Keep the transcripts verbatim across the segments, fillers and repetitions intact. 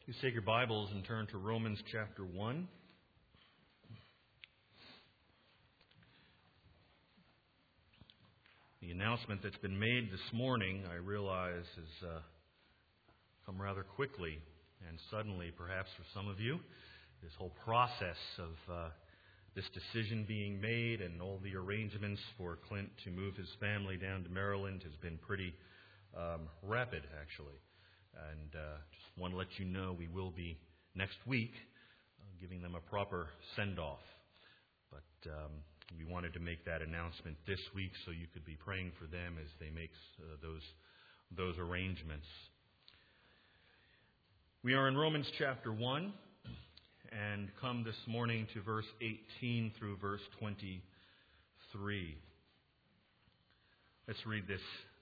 You take your Bibles and turn to Romans chapter one. The announcement that's been made this morning, I realize, has uh, come rather quickly and suddenly, perhaps for some of you. This whole process of uh, this decision being made and all the arrangements for Clint to move his family down to Maryland has been pretty um, rapid, actually. And uh, just want to let you know we will be next week uh, giving them a proper send-off. But um, we wanted to make that announcement this week so you could be praying for them as they make uh, those those arrangements. We are in Romans chapter one and come this morning to verse eighteen through verse twenty-three. Let's read this.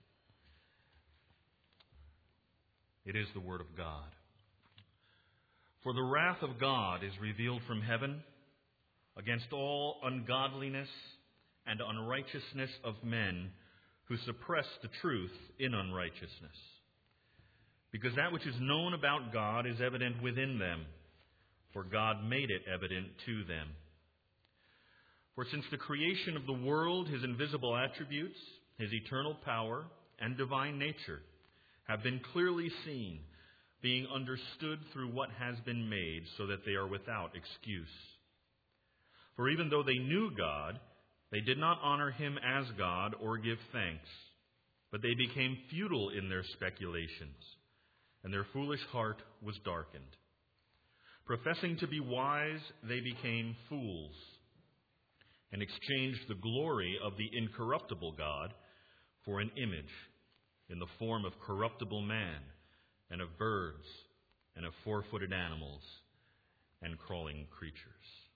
It is the Word of God. For the wrath of God is revealed from heaven against all ungodliness and unrighteousness of men who suppress the truth in unrighteousness. Because that which is known about God is evident within them, for God made it evident to them. For since the creation of the world, His invisible attributes, His eternal power, and divine nature have been clearly seen, being understood through what has been made, so that they are without excuse. For even though they knew God, they did not honor Him as God or give thanks, but they became futile in their speculations, and their foolish heart was darkened. Professing to be wise, they became fools, and exchanged the glory of the incorruptible God for an image in the form of corruptible man, and of birds, and of four-footed animals, and crawling creatures.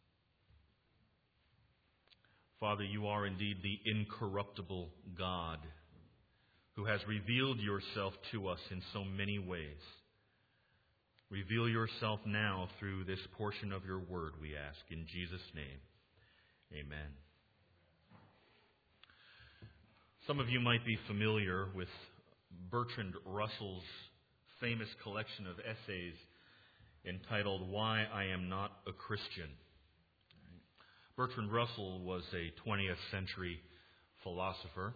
Father, you are indeed the incorruptible God, who has revealed yourself to us in so many ways. Reveal yourself now through this portion of your word, we ask, in Jesus' name. Amen. Some of you might be familiar with Bertrand Russell's famous collection of essays entitled Why I Am Not a Christian. Bertrand Russell was a twentieth century philosopher,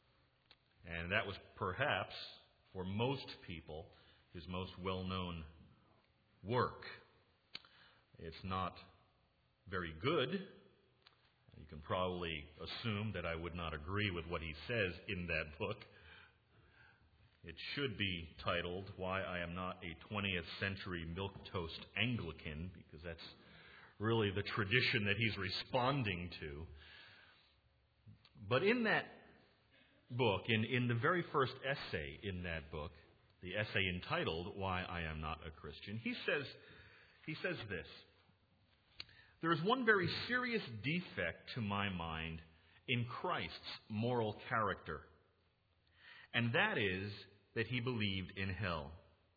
and that was perhaps, for most people, his most well-known work. It's not very good. You can probably assume that I would not agree with what he says in that book. It should be titled, Why I Am Not a twentieth Century Milquetoast Anglican, because that's really the tradition that he's responding to. But in that book, in, in the very first essay in that book, the essay entitled, Why I Am Not a Christian, he says, he says this: there is one very serious defect to my mind in Christ's moral character, and that is that he believed in hell.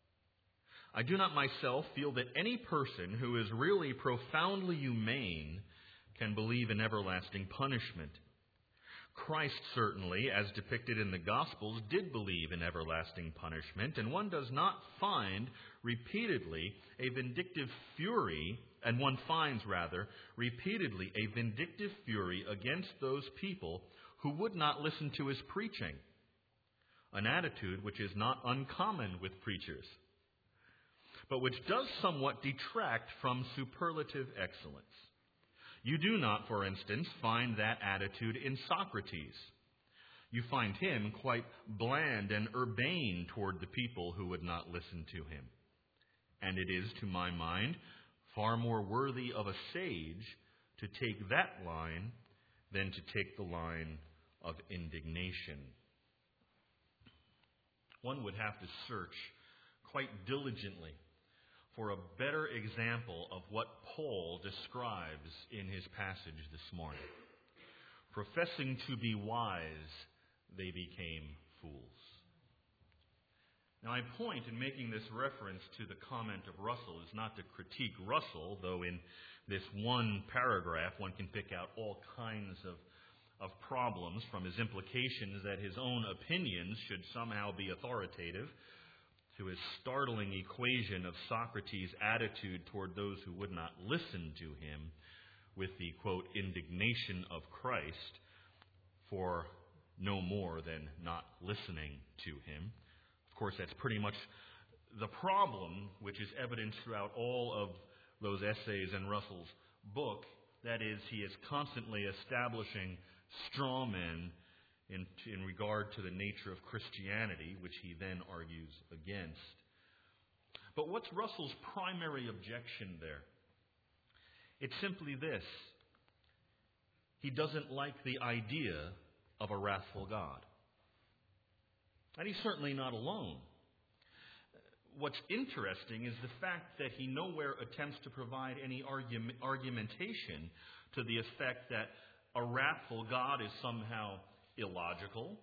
I do not myself feel that any person who is really profoundly humane can believe in everlasting punishment. Christ certainly, as depicted in the Gospels, did believe in everlasting punishment, and one does not find repeatedly a vindictive fury, and one finds, rather, repeatedly a vindictive fury against those people who would not listen to his preaching. An attitude which is not uncommon with preachers, but which does somewhat detract from superlative excellence. You do not, for instance, find that attitude in Socrates. You find him quite bland and urbane toward the people who would not listen to him. And it is, to my mind, far more worthy of a sage to take that line than to take the line of indignation. One would have to search quite diligently for a better example of what Paul describes in his passage this morning. Professing to be wise, they became fools. Now, my point in making this reference to the comment of Russell is not to critique Russell, though in this one paragraph one can pick out all kinds of of problems from his implications that his own opinions should somehow be authoritative, to his startling equation of Socrates' attitude toward those who would not listen to him with the, quote, indignation of Christ for no more than not listening to him. Of course, that's pretty much the problem, which is evident throughout all of those essays in Russell's book. That is, he is constantly establishing straw men in, in regard to the nature of Christianity, which he then argues against. But what's Russell's primary objection there? It's simply this. He doesn't like the idea of a wrathful God. And he's certainly not alone. What's interesting is the fact that he nowhere attempts to provide any argument, argumentation to the effect that a wrathful God is somehow illogical,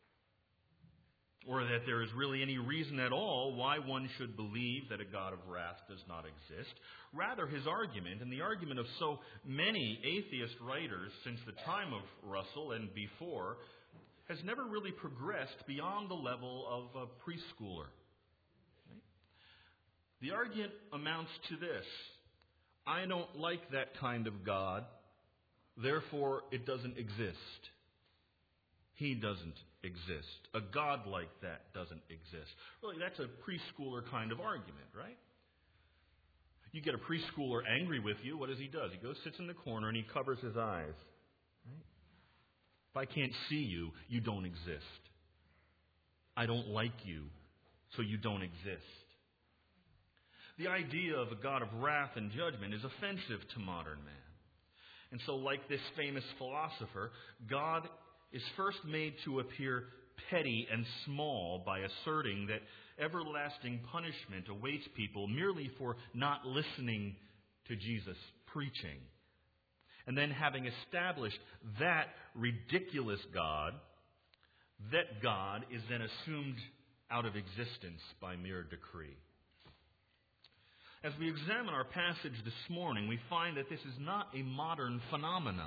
or that there is really any reason at all why one should believe that a God of wrath does not exist. Rather, his argument, and the argument of so many atheist writers since the time of Russell and before, has never really progressed beyond the level of a preschooler. Right? The argument amounts to this: I don't like that kind of God, therefore it doesn't exist. He doesn't exist. A God like that doesn't exist. Really, that's a preschooler kind of argument, right? You get a preschooler angry with you, what does he do? He goes, sits in the corner, and he covers his eyes. Right? If I can't see you, you don't exist. I don't like you, so you don't exist. The idea of a God of wrath and judgment is offensive to modern man. And so, like this famous philosopher, God is first made to appear petty and small by asserting that everlasting punishment awaits people merely for not listening to Jesus' preaching. And then, having established that ridiculous God, that God is then assumed out of existence by mere decree. As we examine our passage this morning, we find that this is not a modern phenomenon.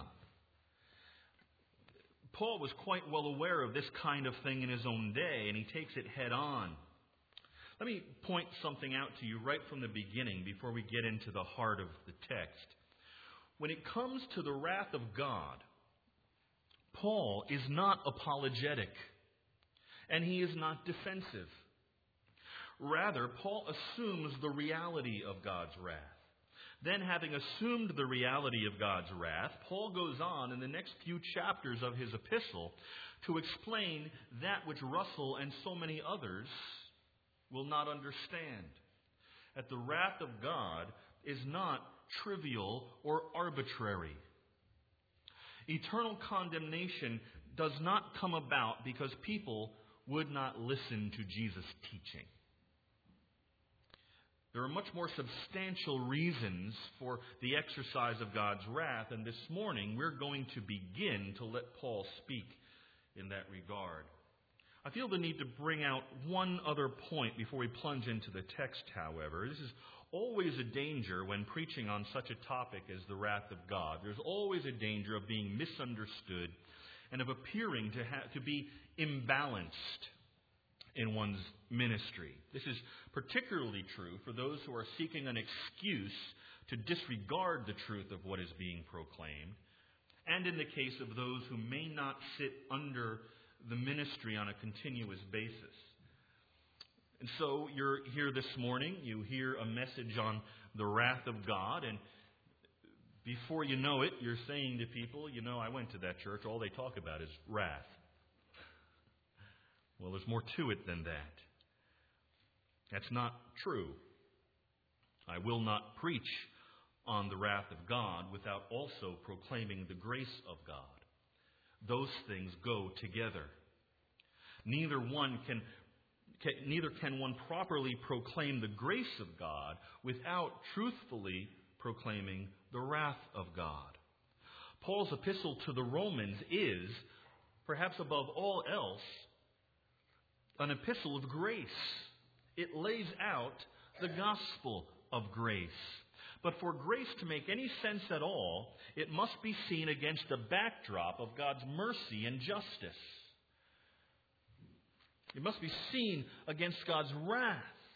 Paul was quite well aware of this kind of thing in his own day, and he takes it head on. Let me point something out to you right from the beginning before we get into the heart of the text. When it comes to the wrath of God, Paul is not apologetic, and he is not defensive. Rather, Paul assumes the reality of God's wrath. Then, having assumed the reality of God's wrath, Paul goes on in the next few chapters of his epistle to explain that which Russell and so many others will not understand. That the wrath of God is not trivial or arbitrary. Eternal condemnation does not come about because people would not listen to Jesus' teaching. There are much more substantial reasons for the exercise of God's wrath, and this morning we're going to begin to let Paul speak in that regard. I feel the need to bring out one other point before we plunge into the text, however. This is always a danger when preaching on such a topic as the wrath of God. There's always a danger of being misunderstood and of appearing to ha- to be imbalanced in one's ministry. This is particularly true for those who are seeking an excuse to disregard the truth of what is being proclaimed, and in the case of those who may not sit under the ministry on a continuous basis. And so you're here this morning, you hear a message on the wrath of God, and before you know it, you're saying to people, you know, I went to that church, all they talk about is wrath. Well, there's more to it than that. That's not true. I will not preach on the wrath of God without also proclaiming the grace of God. Those things go together. Neither one can, can neither can one properly proclaim the grace of God without truthfully proclaiming the wrath of God. Paul's epistle to the Romans is, perhaps above all else, an epistle of grace. It lays out the gospel of grace. But for grace to make any sense at all, it must be seen against the backdrop of God's mercy and justice. It must be seen against God's wrath.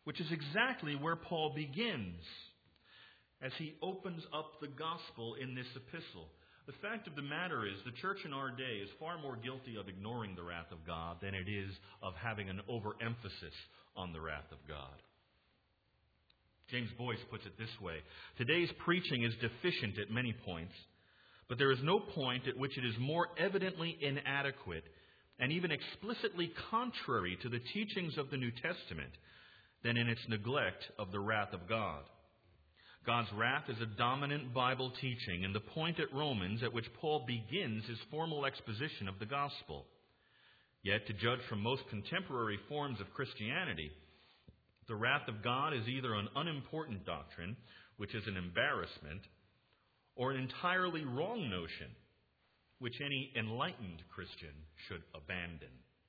which is exactly where Paul begins as he opens up the gospel in this epistle. The fact of the matter is, the church in our day is far more guilty of ignoring the wrath of God than it is of having an overemphasis on the wrath of God. James Boyce puts it this way: today's preaching is deficient at many points, but there is no point at which it is more evidently inadequate and even explicitly contrary to the teachings of the New Testament than in its neglect of the wrath of God. God's wrath is a dominant Bible teaching, and the point at Romans at which Paul begins his formal exposition of the gospel. Yet, to judge from most contemporary forms of Christianity, the wrath of God is either an unimportant doctrine, which is an embarrassment, or an entirely wrong notion, which any enlightened Christian should abandon.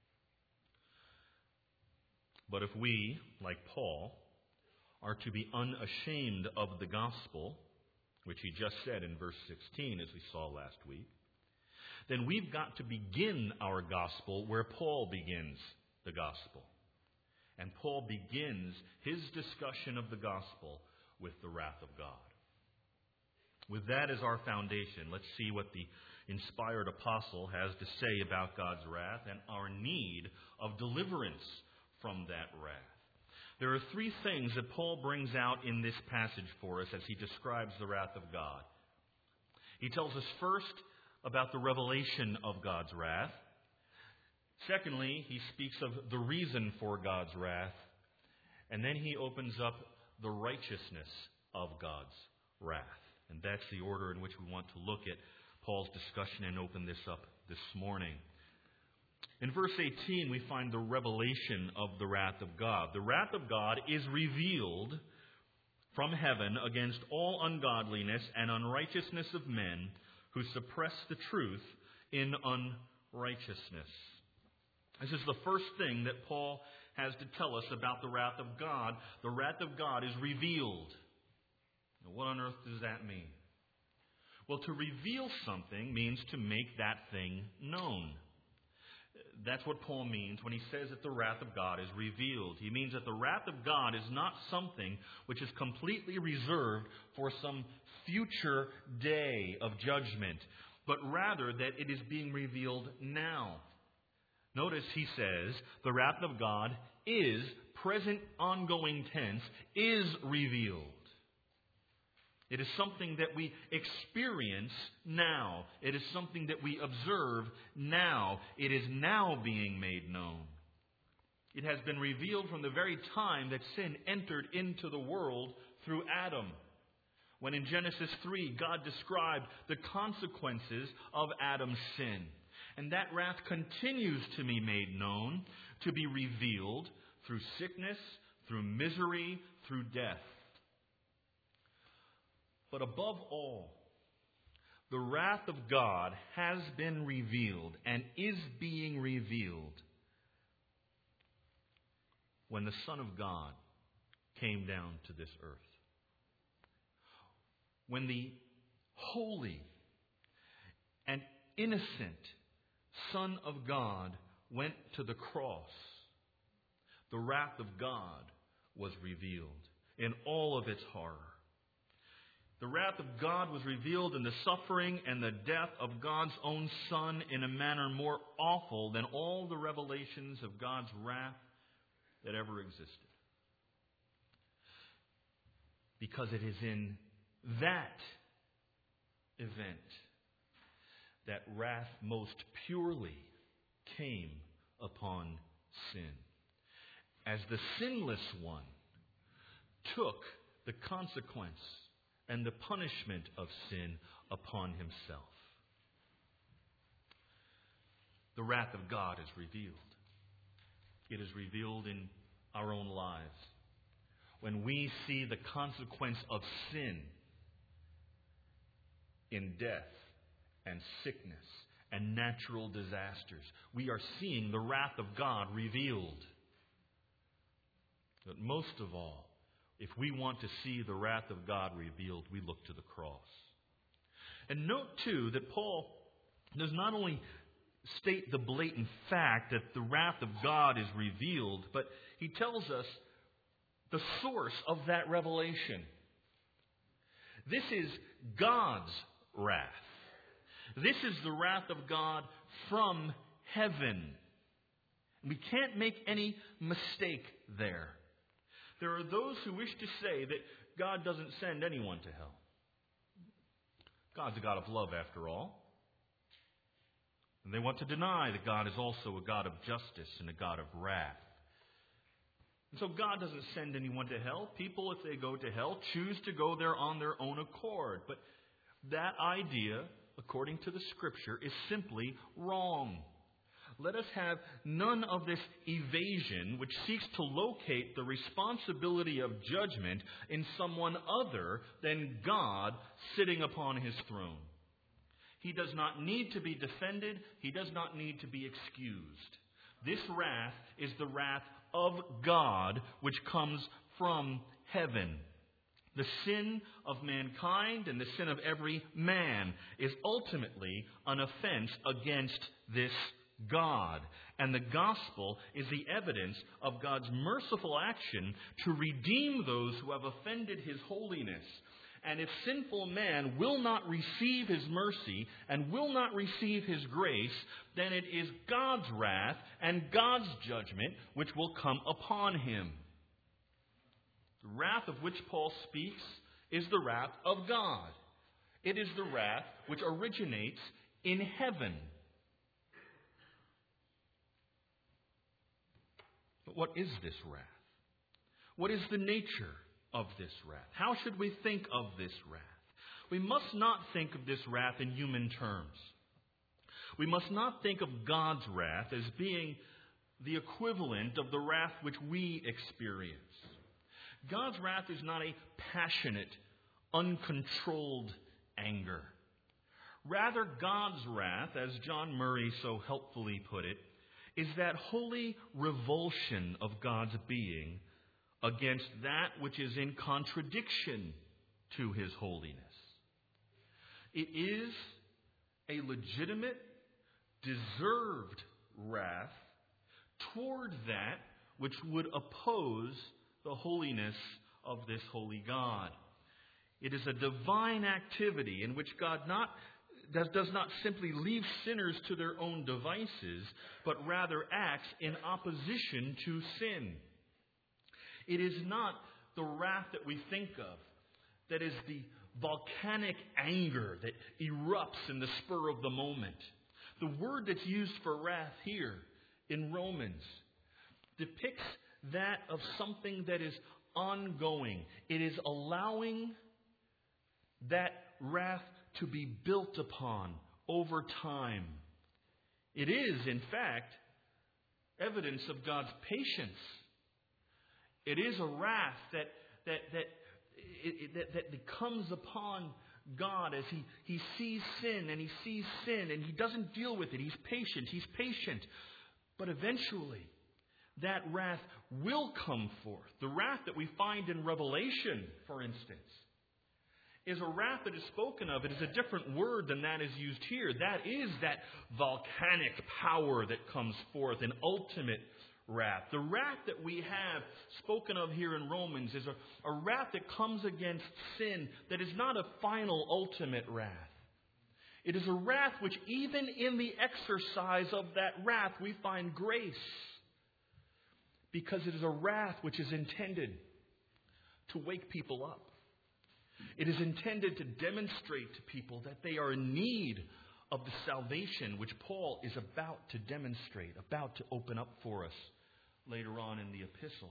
But if we, like Paul, are to be unashamed of the gospel, which he just said in verse sixteen, as we saw last week, then we've got to begin our gospel where Paul begins the gospel. And Paul begins his discussion of the gospel with the wrath of God. With that as our foundation, let's see what the inspired apostle has to say about God's wrath and our need of deliverance from that wrath. There are three things that Paul brings out in this passage for us as he describes the wrath of God. He tells us first about the revelation of God's wrath. Secondly, he speaks of the reason for God's wrath. And then he opens up the righteousness of God's wrath. And that's the order in which we want to look at Paul's discussion and open this up this morning. In verse eighteen, we find the revelation of the wrath of God. The wrath of God is revealed from heaven against all ungodliness and unrighteousness of men who suppress the truth in unrighteousness. This is the first thing that Paul has to tell us about the wrath of God. The wrath of God is revealed. Now, what on earth does that mean? Well, to reveal something means to make that thing known. That's what Paul means when he says that the wrath of God is revealed. He means that the wrath of God is not something which is completely reserved for some future day of judgment, but rather that it is being revealed now. Notice he says the wrath of God is, present ongoing tense, is revealed. It is something that we experience now. It is something that we observe now. It is now being made known. It has been revealed from the very time that sin entered into the world through Adam. When in Genesis three, God described the consequences of Adam's sin. And that wrath continues to be made known, to be revealed through sickness, through misery, through death. But above all, the wrath of God has been revealed and is being revealed when the Son of God came down to this earth. When the holy and innocent Son of God went to the cross, the wrath of God was revealed in all of its horror. The wrath of God was revealed in the suffering and the death of God's own Son in a manner more awful than all the revelations of God's wrath that ever existed. Because it is in that event that wrath most purely came upon sin, as the sinless one took the consequence and the punishment of sin upon himself. The wrath of God is revealed. It is revealed in our own lives. When we see the consequence of sin in death and sickness and natural disasters, we are seeing the wrath of God revealed. But most of all, if we want to see the wrath of God revealed, we look to the cross. And note, too, that Paul does not only state the blatant fact that the wrath of God is revealed, but he tells us the source of that revelation. This is God's wrath. This is the wrath of God from heaven. We can't make any mistake there. There are those who wish to say that God doesn't send anyone to hell. God's a God of love, after all. And they want to deny that God is also a God of justice and a God of wrath. And so God doesn't send anyone to hell. People, if they go to hell, choose to go there on their own accord. But that idea, according to the Scripture, is simply wrong. Let us have none of this evasion which seeks to locate the responsibility of judgment in someone other than God sitting upon His throne. He does not need to be defended. He does not need to be excused. This wrath is the wrath of God which comes from heaven. The sin of mankind and the sin of every man is ultimately an offense against this God. And the gospel is the evidence of God's merciful action to redeem those who have offended His holiness. And if sinful man will not receive His mercy and will not receive His grace, then it is God's wrath and God's judgment which will come upon him. The wrath of which Paul speaks is the wrath of God. It is the wrath which originates in heaven. But what is this wrath? What is the nature of this wrath? How should we think of this wrath? We must not think of this wrath in human terms. We must not think of God's wrath as being the equivalent of the wrath which we experience. God's wrath is not a passionate, uncontrolled anger. Rather, God's wrath, as John Murray so helpfully put it, is that holy revulsion of God's being against that which is in contradiction to His holiness. It is a legitimate, deserved wrath toward that which would oppose the holiness of this holy God. It is a divine activity in which God not does, does not simply leave sinners to their own devices, but rather acts in opposition to sin. It is not the wrath that we think of, that is the volcanic anger that erupts in the spur of the moment. The word that's used for wrath here in Romans depicts that of something that is ongoing. It is allowing that wrath to be built upon over time. It is, in fact, evidence of God's patience. It is a wrath that that that it, that, that comes upon God as he, he sees sin and he sees sin and He doesn't deal with it. He's patient. He's patient. But eventually, that wrath will come forth. The wrath that we find in Revelation, for instance, is a wrath that is spoken of. It is a different word than that is used here. That is that volcanic power that comes forth in ultimate wrath. The wrath that we have spoken of here in Romans is a, a wrath that comes against sin that is not a final, ultimate wrath. It is a wrath which even in the exercise of that wrath we find grace. Because it is a wrath which is intended to wake people up. It is intended to demonstrate to people that they are in need of the salvation which Paul is about to demonstrate, about to open up for us later on in the epistle.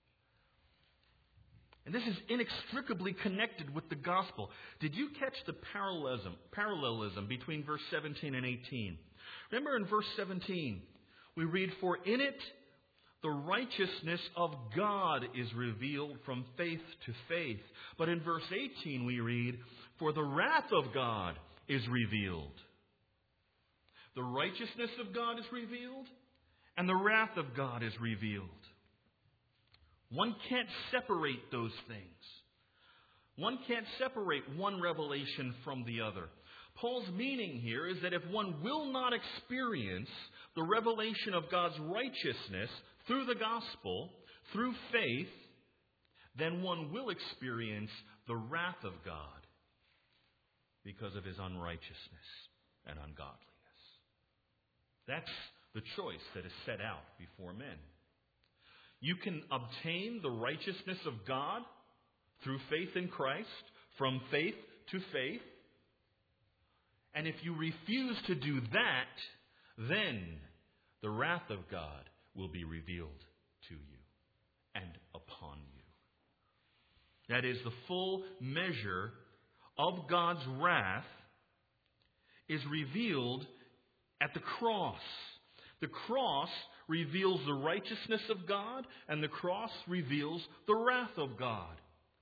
And this is inextricably connected with the gospel. Did you catch the parallelism, parallelism between verse seventeen and eighteen? Remember in verse seventeen, we read, "For in it the righteousness of God is revealed from faith to faith." But in verse eighteen we read, "For the wrath of God is revealed." The righteousness of God is revealed, and the wrath of God is revealed. One can't separate those things. One can't separate one revelation from the other. Paul's meaning here is that if one will not experience the revelation of God's righteousness through the gospel, through faith, then one will experience the wrath of God because of his unrighteousness and ungodliness. That's the choice that is set out before men. You can obtain the righteousness of God through faith in Christ, from faith to faith. And if you refuse to do that, then the wrath of God will be revealed to you and upon you. That is, the full measure of God's wrath is revealed at the cross. The cross reveals the righteousness of God, and the cross reveals the wrath of God.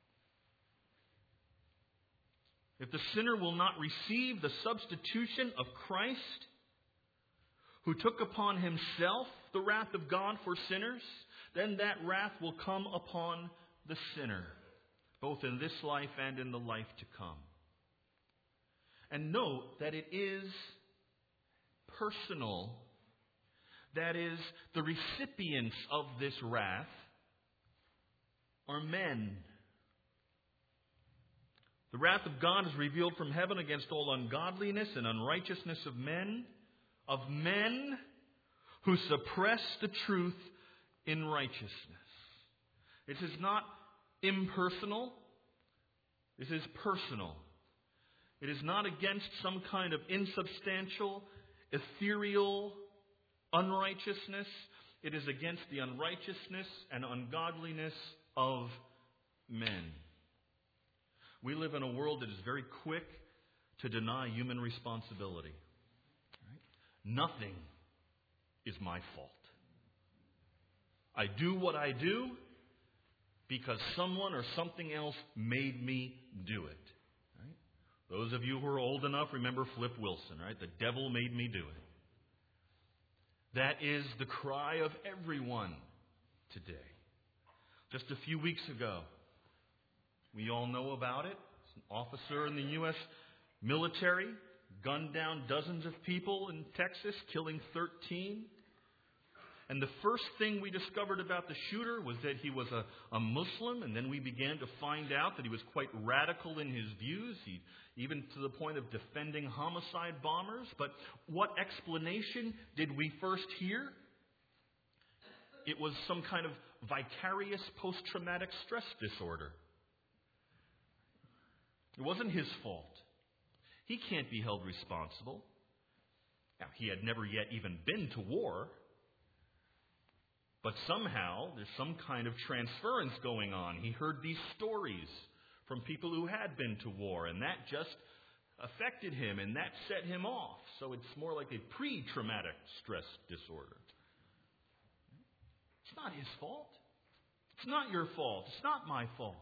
If the sinner will not receive the substitution of Christ, who took upon himself the wrath of God for sinners, then that wrath will come upon the sinner, both in this life and in the life to come. And note that it is personal. That is, the recipients of this wrath are men. The wrath of God is revealed from heaven against all ungodliness and unrighteousness of men, of men who suppress the truth in righteousness. It is not impersonal. This is personal. It is not against some kind of insubstantial, ethereal unrighteousness. It is against the unrighteousness and ungodliness of men. We live in a world that is very quick to deny human responsibility. Right? Nothing is my fault. I do what I do because someone or something else made me do it. Right? Those of you who are old enough remember Flip Wilson, right? The devil made me do it. That is the cry of everyone today. Just a few weeks ago, we all know about it. An officer in the U S military gunned down dozens of people in Texas, killing thirteen. And the first thing we discovered about the shooter was that he was a, a Muslim, and then we began to find out that he was quite radical in his views, he, even to the point of defending homicide bombers. But what explanation did we first hear? It was some kind of vicarious post-traumatic stress disorder. It wasn't his fault. He can't be held responsible. Now, he had never yet even been to war. But somehow, there's some kind of transference going on. He heard these stories from people who had been to war, and that just affected him, and that set him off. So it's more like a pre-traumatic stress disorder. It's not his fault. It's not your fault. It's not my fault.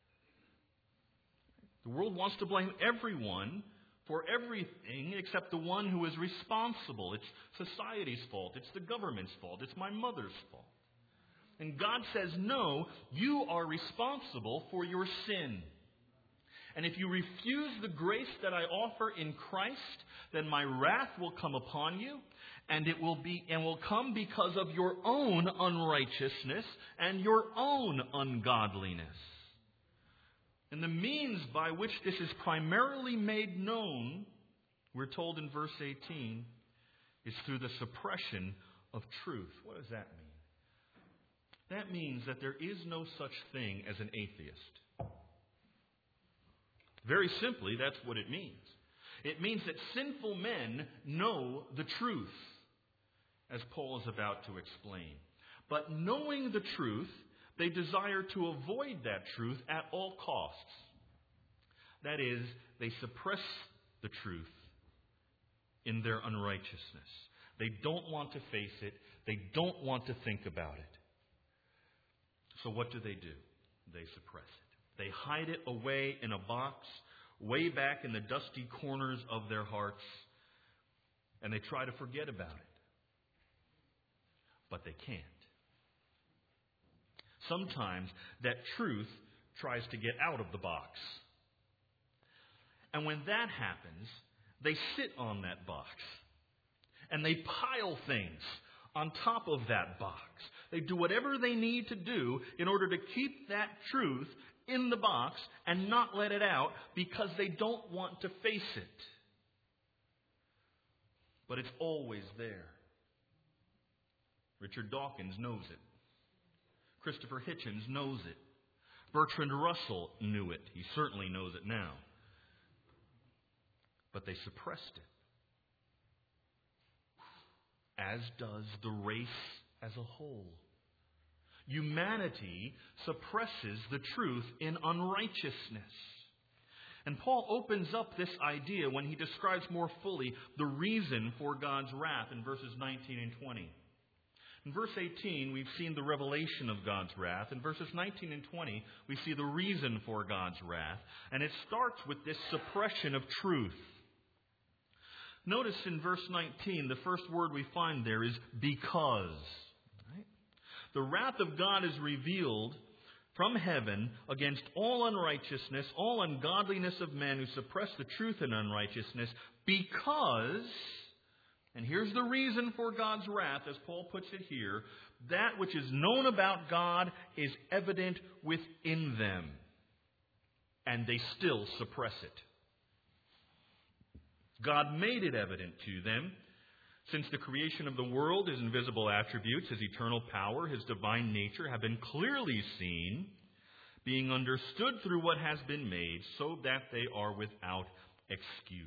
The world wants to blame everyone for everything except the one who is responsible. It's society's fault. It's the government's fault. It's my mother's fault. And God says, no, you are responsible for your sin. And if you refuse the grace that I offer in Christ, then my wrath will come upon you, and it will be and will come because of your own unrighteousness and your own ungodliness. And the means by which this is primarily made known, we're told in verse eighteen, is through the suppression of truth. What does that mean? That means that there is no such thing as an atheist. Very simply, that's what it means. It means that sinful men know the truth, as Paul is about to explain. But knowing the truth, they desire to avoid that truth at all costs. That is, they suppress the truth in their unrighteousness. They don't want to face it. They don't want to think about it. So what do they do? They suppress it. They hide it away in a box, way back in the dusty corners of their hearts, and they try to forget about it. But they can't. Sometimes that truth tries to get out of the box. And when that happens, they sit on that box. And they pile things on top of that box. They do whatever they need to do in order to keep that truth in the box and not let it out because they don't want to face it. But it's always there. Richard Dawkins knows it. Christopher Hitchens knows it. Bertrand Russell knew it. He certainly knows it now. But they suppressed it. As does the race as a whole. Humanity suppresses the truth in unrighteousness. And Paul opens up this idea when he describes more fully the reason for God's wrath in verses nineteen and twenty. In verse eighteen, we've seen the revelation of God's wrath. In verses nineteen and twenty, we see the reason for God's wrath. And it starts with this suppression of truth. Notice in verse nineteen, the first word we find there is because. Right? The wrath of God is revealed from heaven against all unrighteousness, all ungodliness of men who suppress the truth in unrighteousness, because, and here's the reason for God's wrath, as Paul puts it here, that which is known about God is evident within them, and they still suppress it. God made it evident to them. Since the creation of the world, His invisible attributes, His eternal power, His divine nature have been clearly seen, being understood through what has been made, so that they are without excuse.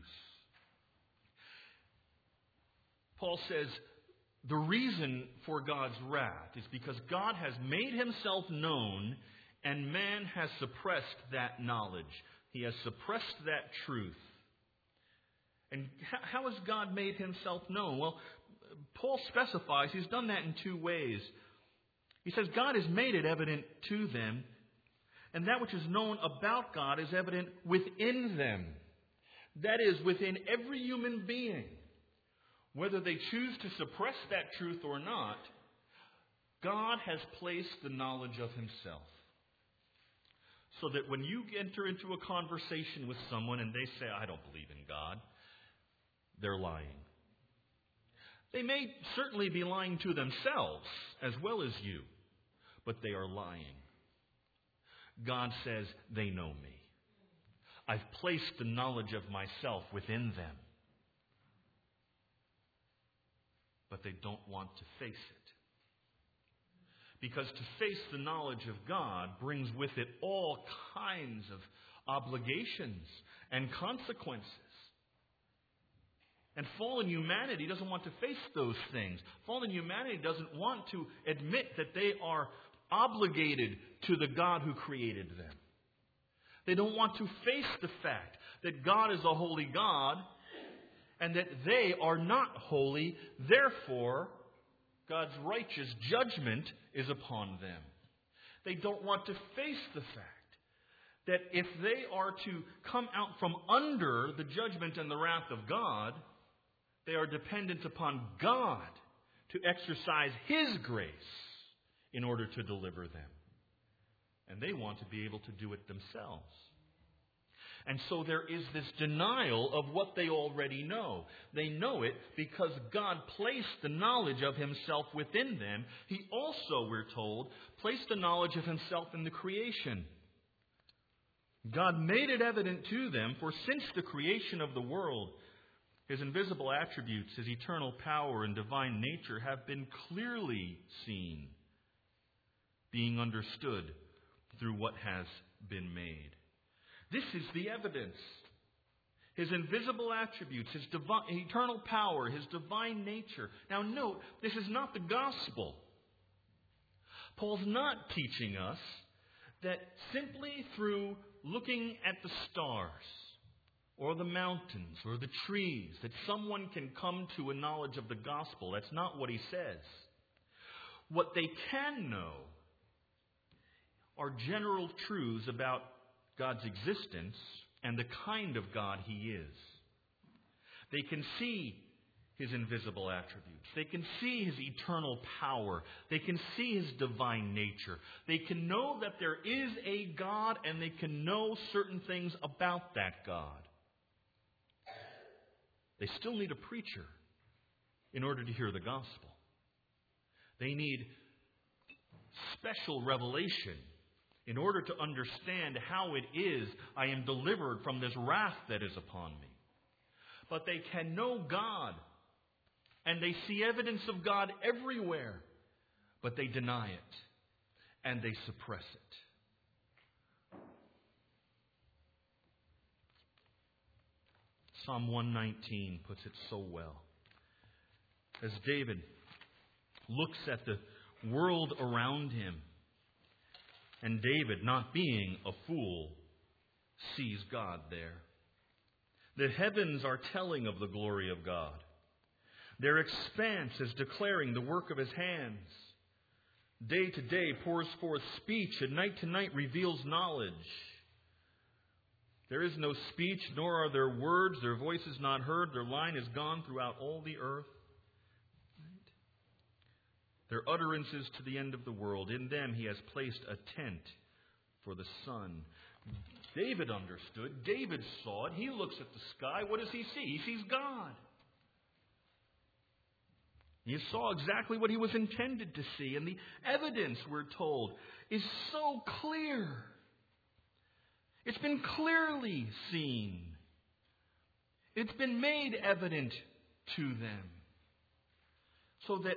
Paul says the reason for God's wrath is because God has made Himself known and man has suppressed that knowledge. He has suppressed that truth. And how has God made Himself known? Well, Paul specifies He's done that in two ways. He says God has made it evident to them, and that which is known about God is evident within them. That is, within every human being. Whether they choose to suppress that truth or not, God has placed the knowledge of Himself. So that when you enter into a conversation with someone and they say, I don't believe in God, they're lying. They may certainly be lying to themselves as well as you, but they are lying. God says, they know me. I've placed the knowledge of myself within them. But they don't want to face it. Because to face the knowledge of God brings with it all kinds of obligations and consequences. And fallen humanity doesn't want to face those things. Fallen humanity doesn't want to admit that they are obligated to the God who created them. They don't want to face the fact that God is a holy God and that they are not holy. Therefore, God's righteous judgment is upon them. They don't want to face the fact that if they are to come out from under the judgment and the wrath of God, they are dependent upon God to exercise His grace in order to deliver them. And they want to be able to do it themselves. And so there is this denial of what they already know. They know it because God placed the knowledge of Himself within them. He also, we're told, placed the knowledge of Himself in the creation. God made it evident to them, for since the creation of the world, His invisible attributes, His eternal power and divine nature have been clearly seen, being understood through what has been made. This is the evidence. His invisible attributes, His divine, eternal power, His divine nature. Now note, this is not the gospel. Paul's not teaching us that simply through looking at the stars, or the mountains, or the trees, that someone can come to a knowledge of the gospel. That's not what he says. What they can know are general truths about God's existence and the kind of God He is. They can see His invisible attributes. They can see His eternal power. They can see His divine nature. They can know that there is a God, and they can know certain things about that God. They still need a preacher in order to hear the gospel. They need special revelation in order to understand how it is I am delivered from this wrath that is upon me. But they can know God, and they see evidence of God everywhere, but they deny it, and they suppress it. Psalm one nineteen puts it so well. As David looks at the world around him, and David, not being a fool, sees God there. The heavens are telling of the glory of God. Their expanse is declaring the work of His hands. Day to day pours forth speech, and night to night reveals knowledge. There is no speech, nor are there words. Their voice is not heard. Their line is gone throughout all the earth. Their utterances to the end of the world. In them He has placed a tent for the sun. David understood. David saw it. He looks at the sky. What does he see? He sees God. He saw exactly what he was intended to see. And the evidence, we're told, is so clear. It's been clearly seen. It's been made evident to them. So that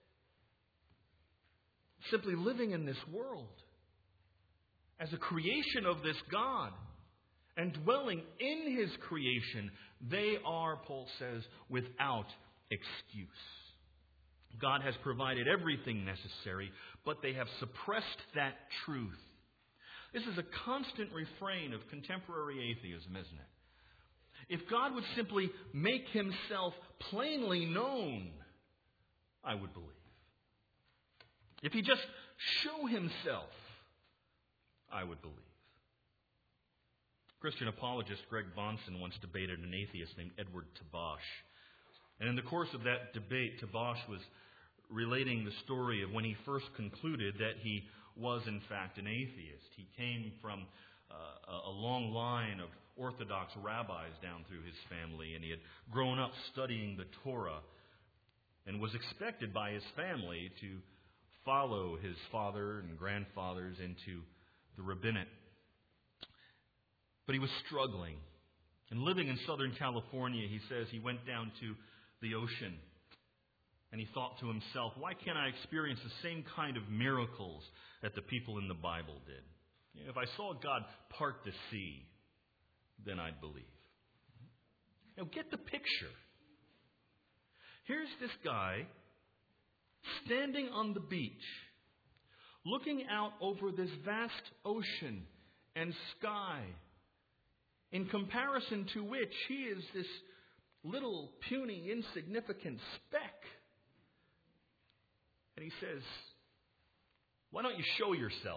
simply living in this world as a creation of this God and dwelling in His creation, they are, Paul says, without excuse. God has provided everything necessary, but they have suppressed that truth. This is a constant refrain of contemporary atheism, isn't it? If God would simply make Himself plainly known, I would believe. If He just show Himself, I would believe. Christian apologist Greg Bahnsen once debated an atheist named Edward Tabash. And in the course of that debate, Tabash was relating the story of when he first concluded that he was in fact an atheist. He came from uh, a long line of Orthodox rabbis down through his family, and he had grown up studying the Torah and was expected by his family to follow his father and grandfathers into the rabbinate. But he was struggling. And living in Southern California, he says he went down to the ocean and he thought to himself, why can't I experience the same kind of miracles that the people in the Bible did? You know, if I saw God part the sea, then I'd believe. Now get the picture. Here's this guy standing on the beach, looking out over this vast ocean and sky, in comparison to which he is this little, puny, insignificant speck. And he says, why don't you show yourself?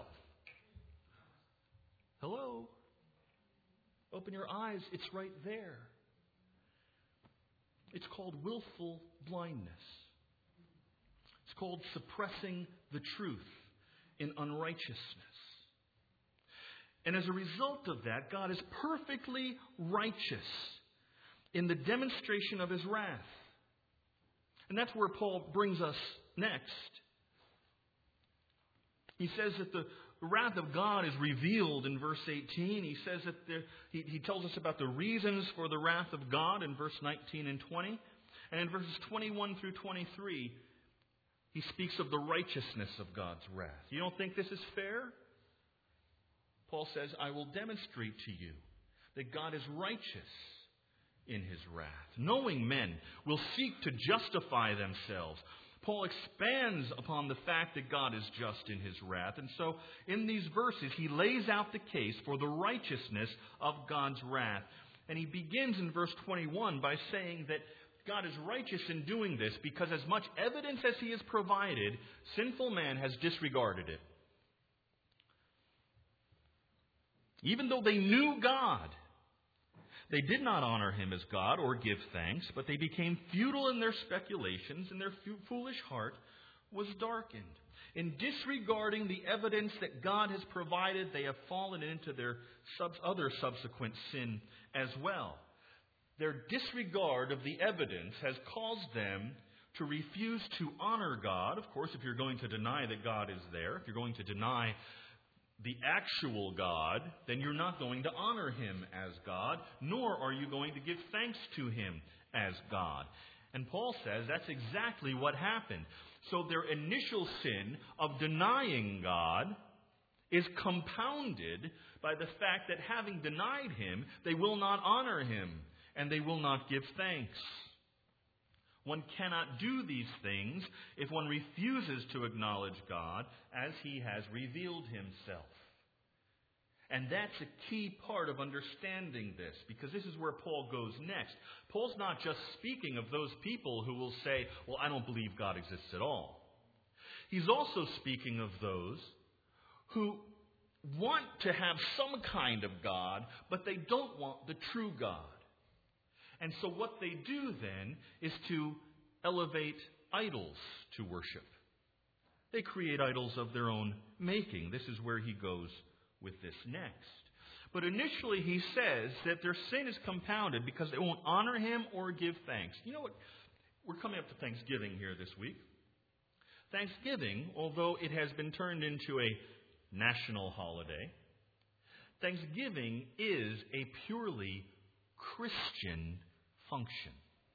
Hello? Open your eyes. It's right there. It's called willful blindness. It's called suppressing the truth in unrighteousness. And as a result of that, God is perfectly righteous in the demonstration of His wrath. And that's where Paul brings us next. He says that the wrath of God is revealed in verse eighteen. He says that there, he, he tells us about the reasons for the wrath of God in verse nineteen and twenty. And in verses twenty-one through twenty-three, he speaks of the righteousness of God's wrath. You don't think this is fair? Paul says, I will demonstrate to you that God is righteous in His wrath. Knowing men will seek to justify themselves. Paul expands upon the fact that God is just in His wrath. And so in these verses, he lays out the case for the righteousness of God's wrath. And he begins in verse twenty-one by saying that God is righteous in doing this because as much evidence as He has provided, sinful man has disregarded it. Even though they knew God, they did not honor Him as God or give thanks, but they became futile in their speculations, and their foolish heart was darkened. In disregarding the evidence that God has provided, they have fallen into their sub- other subsequent sin as well. Their disregard of the evidence has caused them to refuse to honor God. Of course, if you're going to deny that God is there, if you're going to deny the actual God, then you're not going to honor Him as God, nor are you going to give thanks to Him as God. And Paul says that's exactly what happened. So their initial sin of denying God is compounded by the fact that having denied Him, they will not honor Him and they will not give thanks. One cannot do these things if one refuses to acknowledge God as He has revealed Himself. And that's a key part of understanding this, because this is where Paul goes next. Paul's not just speaking of those people who will say, well, I don't believe God exists at all. He's also speaking of those who want to have some kind of God, but they don't want the true God. And so what they do then is to elevate idols to worship. They create idols of their own making. This is where he goes with this next. But initially he says that their sin is compounded because they won't honor Him or give thanks. You know what? We're coming up to Thanksgiving here this week. Thanksgiving, although it has been turned into a national holiday, Thanksgiving is a purely Christian function.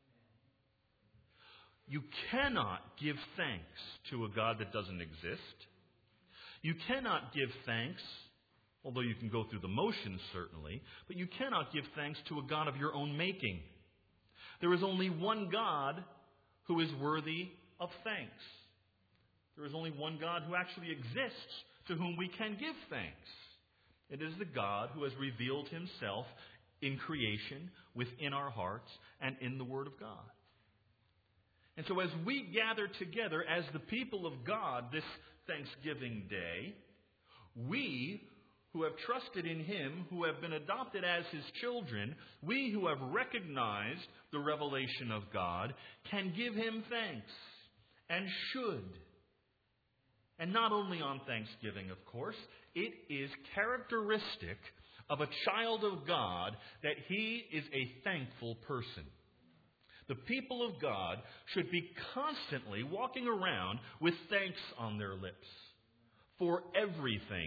You cannot give thanks to a God that doesn't exist. You cannot give thanks, although you can go through the motions certainly, but you cannot give thanks to a God of your own making. There is only one God who is worthy of thanks. There is only one God who actually exists to whom we can give thanks. It is the God who has revealed Himself in creation, within our hearts, and in the Word of God. And so as we gather together as the people of God this Thanksgiving Day, we who have trusted in Him, who have been adopted as His children, we who have recognized the revelation of God, can give Him thanks, and should. And not only on Thanksgiving, of course, it is characteristic of a child of God that he is a thankful person. The people of God should be constantly walking around with thanks on their lips for everything.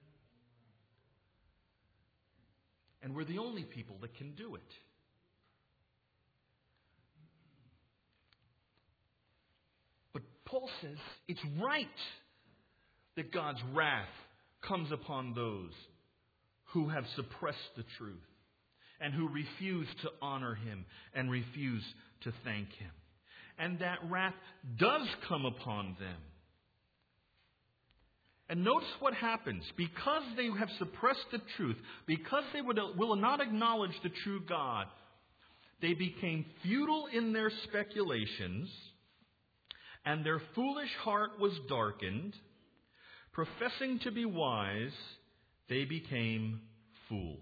And we're the only people that can do it. But Paul says it's right that God's wrath comes upon those who have suppressed the truth and who refuse to honor Him and refuse to thank Him. And that wrath does come upon them. And notice what happens. Because they have suppressed the truth, because they would, will not acknowledge the true God, they became futile in their speculations, and their foolish heart was darkened. Professing to be wise, they became fools.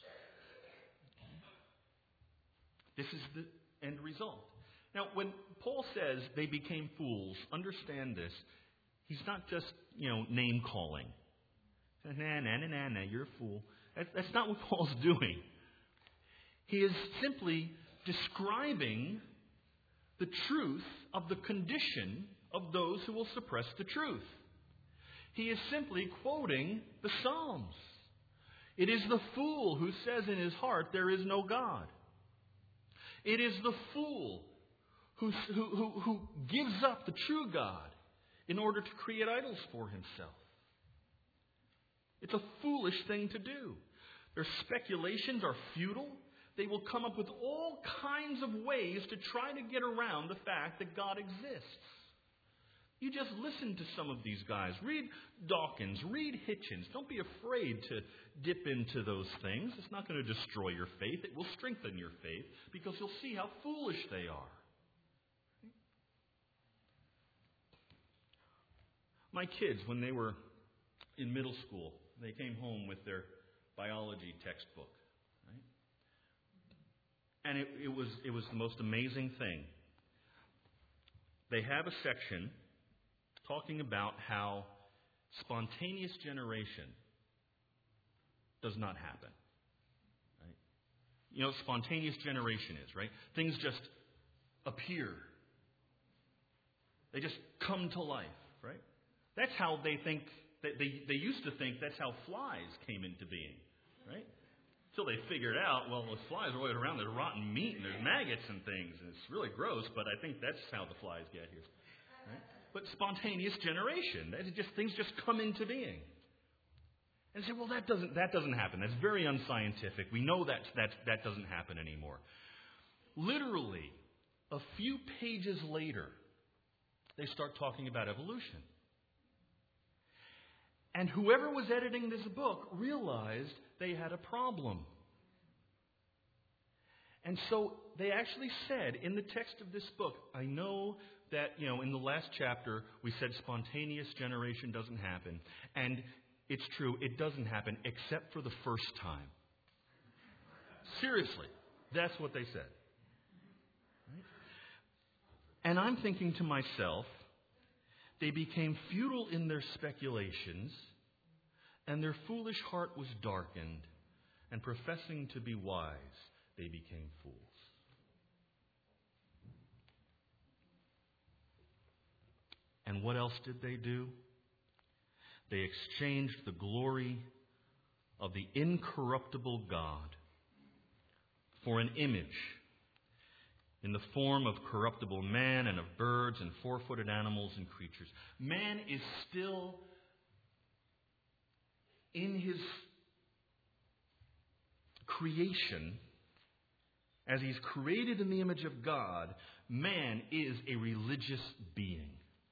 This is the end result. Now, when Paul says they became fools, understand this. He's not just, you know, name-calling. Nah, nah, nah, nah, nah, you're a fool. That, that's not what Paul's doing. He is simply describing the truth of the condition of those who will suppress the truth. He is simply quoting the Psalms. It is the fool who says in his heart, there is no God. It is the fool who, who, who, who gives up the true God in order to create idols for himself. It's a foolish thing to do. Their speculations are futile. They will come up with all kinds of ways to try to get around the fact that God exists. You just listen to some of these guys. Read Dawkins. Read Hitchens. Don't be afraid to dip into those things. It's not going to destroy your faith. It will strengthen your faith because you'll see how foolish they are. My kids, when they were in middle school, they came home with their biology textbook. Right? And it, it was it was the most amazing thing. They have a section talking about how spontaneous generation does not happen. Right? You know what spontaneous generation is, right? Things just appear. They just come to life, right? That's how they think, they, they, they used to think that's how flies came into being, right? Until they figured out, well, those flies are always around, there's rotten meat and there's maggots and things, and it's really gross, but I think that's how the flies get here, right? But spontaneous generation, that just things just come into being. And say, well, that doesn't that doesn't happen. That's very unscientific. We know that that that doesn't happen anymore. Literally, a few pages later, they start talking about evolution. And whoever was editing this book realized they had a problem. And so they actually said in the text of this book, I know that, you know, in the last chapter we said spontaneous generation doesn't happen. And it's true, it doesn't happen except for the first time. Seriously, that's what they said. Right? And I'm thinking to myself, they became futile in their speculations, and their foolish heart was darkened, and professing to be wise, they became fools. And what else did they do? They exchanged the glory of the incorruptible God for an image in the form of corruptible man and of birds and four-footed animals and creatures. Man is still in his creation, as he's created in the image of God, man is a religious being.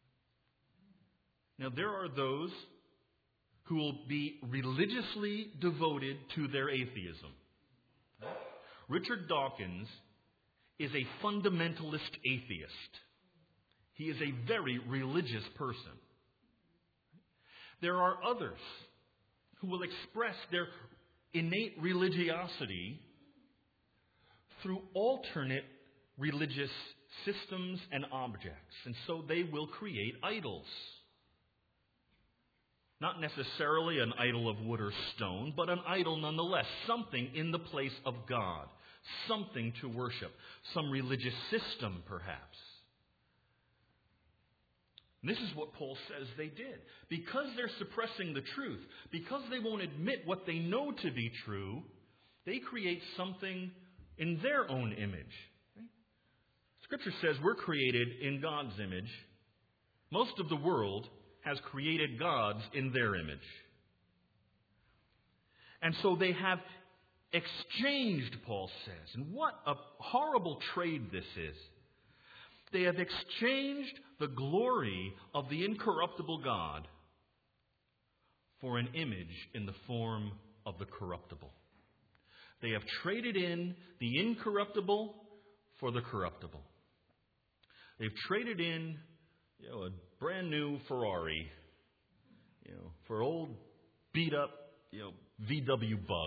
Now, there are those who will be religiously devoted to their atheism. Richard Dawkins is a fundamentalist atheist. He is a very religious person. There are others who will express their innate religiosity through alternate religious systems and objects. And so they will create idols. Not necessarily an idol of wood or stone, but an idol nonetheless. Something in the place of God. Something to worship. Some religious system, perhaps. And this is what Paul says they did. Because they're suppressing the truth, because they won't admit what they know to be true, they create something in their own image. Right? Scripture says we're created in God's image. Most of the world has created gods in their image. And so they have exchanged, Paul says. And what a horrible trade this is. They have exchanged the glory of the incorruptible God for an image in the form of the corruptible. They have traded in the incorruptible for the corruptible. They've traded in, you know, a brand new Ferrari, you know, for old beat up, you know, V W Bug.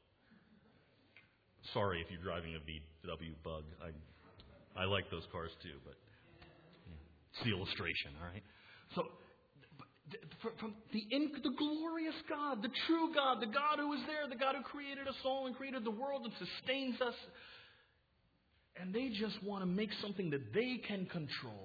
Sorry if you're driving a V W Bug. I I like those cars too, but you know, it's the illustration, all right? So, from the, in, the glorious God, the true God, the God who is there, the God who created us all and created the world and sustains us, and they just want to make something that they can control.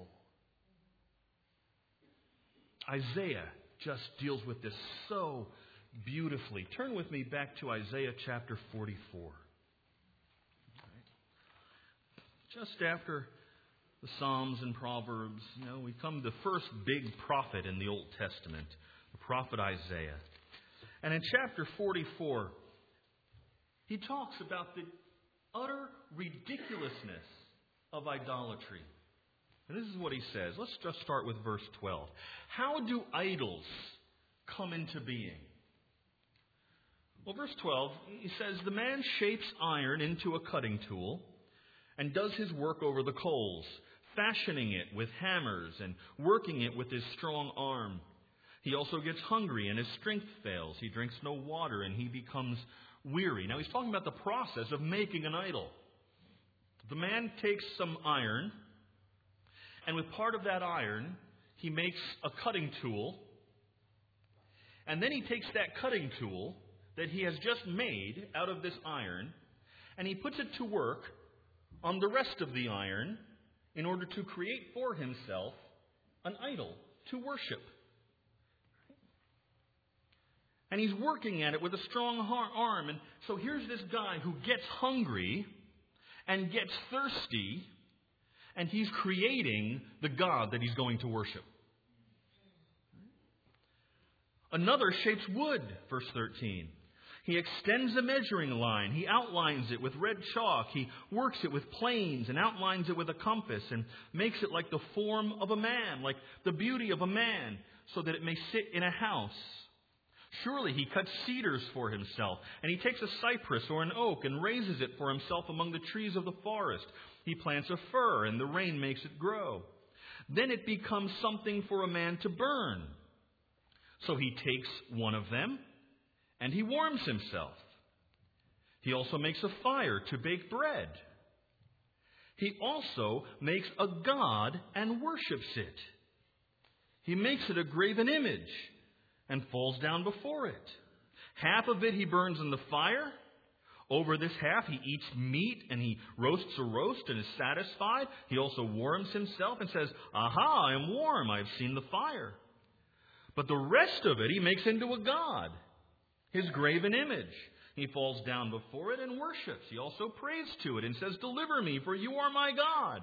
Isaiah just deals with this so beautifully. Turn with me back to Isaiah chapter forty-four. Just after the Psalms and Proverbs, you know, we come to the first big prophet in the Old Testament, the prophet Isaiah. And in chapter forty-four, he talks about the utter ridiculousness of idolatry. And this is what he says. Let's just start with verse twelve. How do idols come into being? Well, verse twelve, he says, the man shapes iron into a cutting tool and does his work over the coals, fashioning it with hammers and working it with his strong arm. He also gets hungry and his strength fails. He drinks no water and he becomes weary. Now, he's talking about the process of making an idol. The man takes some iron, and with part of that iron, he makes a cutting tool. And then he takes that cutting tool that he has just made out of this iron, and he puts it to work on the rest of the iron in order to create for himself an idol to worship. And he's working at it with a strong arm. And so here's this guy who gets hungry and gets thirsty, and he's creating the God that he's going to worship. Another shapes wood, verse thirteen. He extends a measuring line. He outlines it with red chalk. He works it with planes and outlines it with a compass and makes it like the form of a man, like the beauty of a man, so that it may sit in a house. Surely he cuts cedars for himself, and he takes a cypress or an oak and raises it for himself among the trees of the forest. He plants a fir, and the rain makes it grow. Then it becomes something for a man to burn. So he takes one of them, and he warms himself. He also makes a fire to bake bread. He also makes a god and worships it. He makes it a graven image and falls down before it. Half of it he burns in the fire. Over this half he eats meat and he roasts a roast and is satisfied. He also warms himself and says, "Aha, I am warm, I have seen the fire." But the rest of it he makes into a god, his graven image. He falls down before it and worships. He also prays to it and says, "Deliver me, for you are my God."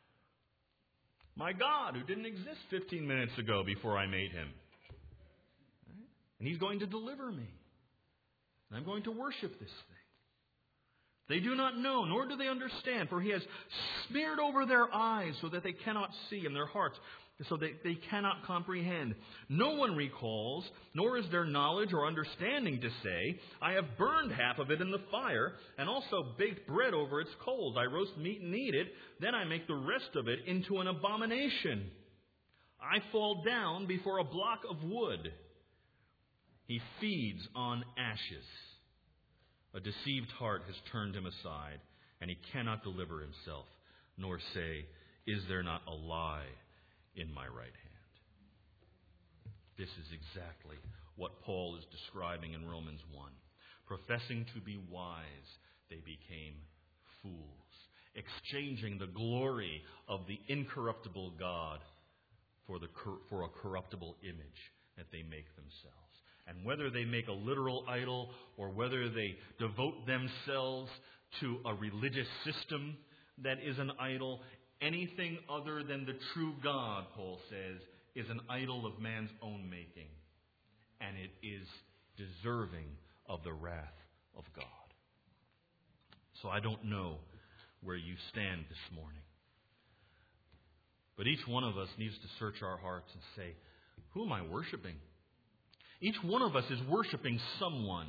My God, who didn't exist fifteen minutes ago before I made him. And he's going to deliver me. And I'm going to worship this thing. They do not know, nor do they understand, for he has smeared over their eyes so that they cannot see, and their hearts so that they cannot comprehend. No one recalls, nor is there knowledge or understanding to say, "I have burned half of it in the fire, and also baked bread over its coals. I roast meat and eat it, then I make the rest of it into an abomination. I fall down before a block of wood." He feeds on ashes. A deceived heart has turned him aside, and he cannot deliver himself, nor say, "Is there not a lie in my right hand?" This is exactly what Paul is describing in Romans one. Professing to be wise, they became fools, exchanging the glory of the incorruptible God for, the, for a corruptible image that they make themselves. And whether they make a literal idol or whether they devote themselves to a religious system that is an idol, anything other than the true God, Paul says, is an idol of man's own making. And it is deserving of the wrath of God. So I don't know where you stand this morning. But each one of us needs to search our hearts and say, who am I worshiping? Each one of us is worshiping someone.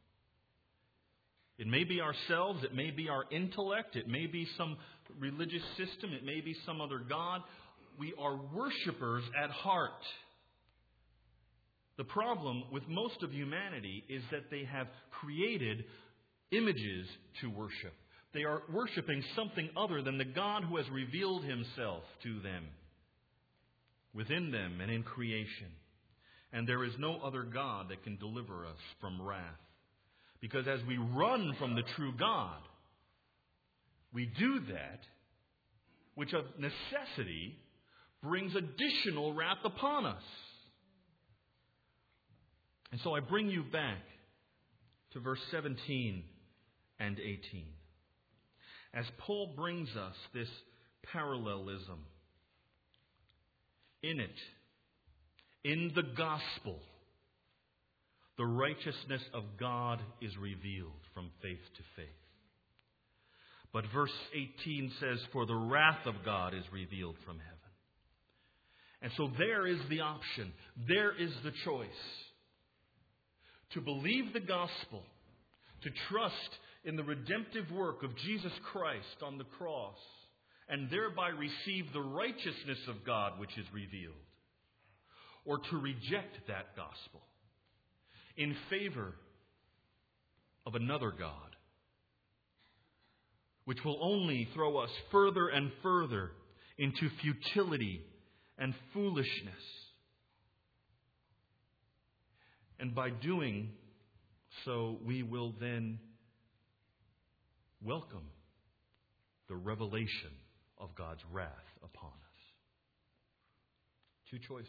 It may be ourselves, it may be our intellect, it may be some religious system, it may be some other God. We are worshipers at heart. The problem with most of humanity is that they have created images to worship. They are worshiping something other than the God who has revealed himself to them, within them and in creation. And there is no other God that can deliver us from wrath. Because as we run from the true God, we do that, which of necessity brings additional wrath upon us. And so I bring you back to verse seventeen and eighteen. As Paul brings us this parallelism, in it, in the gospel, the righteousness of God is revealed from faith to faith. But verse eighteen says, for the wrath of God is revealed from heaven. And so there is the option. There is the choice. To believe the gospel, to trust in the redemptive work of Jesus Christ on the cross, and thereby receive the righteousness of God which is revealed. Or to reject that gospel in favor of another God, which will only throw us further and further into futility and foolishness. And by doing so, we will then welcome the revelation of God's wrath upon us. Two choices.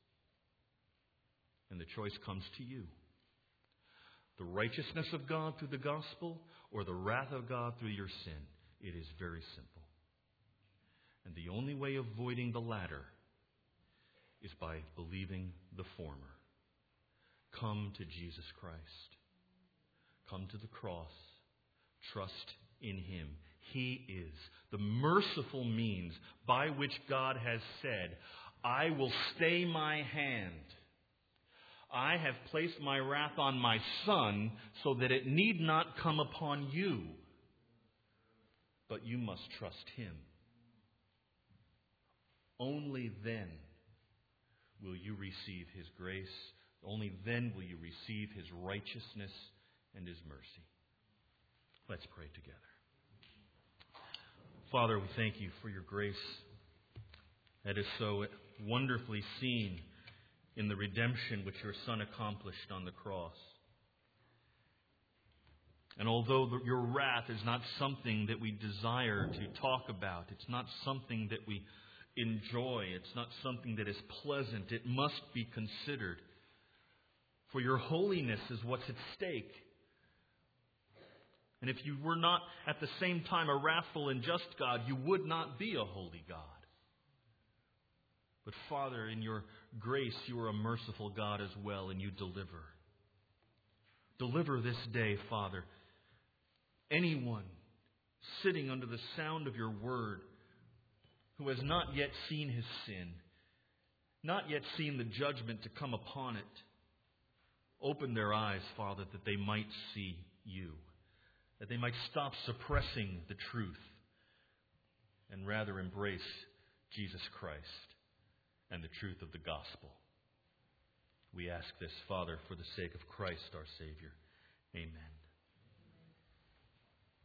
And the choice comes to you. The righteousness of God through the gospel or the wrath of God through your sin. It is very simple. And the only way of avoiding the latter is by believing the former. Come to Jesus Christ. Come to the cross. Trust in Him. He is the merciful means by which God has said, I will stay my hand. I have placed my wrath on my Son so that it need not come upon you. But you must trust Him. Only then will you receive His grace. Only then will you receive His righteousness and His mercy. Let's pray together. Father, we thank You for Your grace that is so wonderfully seen in the redemption which Your Son accomplished on the cross. And although the, Your wrath is not something that we desire to talk about, it's not something that we enjoy, it's not something that is pleasant, it must be considered. For Your holiness is what's at stake. And if You were not at the same time a wrathful and just God, You would not be a holy God. But Father, in Your grace, You are a merciful God as well, and You deliver. Deliver this day, Father, anyone sitting under the sound of Your word who has not yet seen his sin, not yet seen the judgment to come upon it. Open their eyes, Father, that they might see You, that they might stop suppressing the truth and rather embrace Jesus Christ and the truth of the gospel. We ask this, Father, for the sake of Christ our Savior. Amen.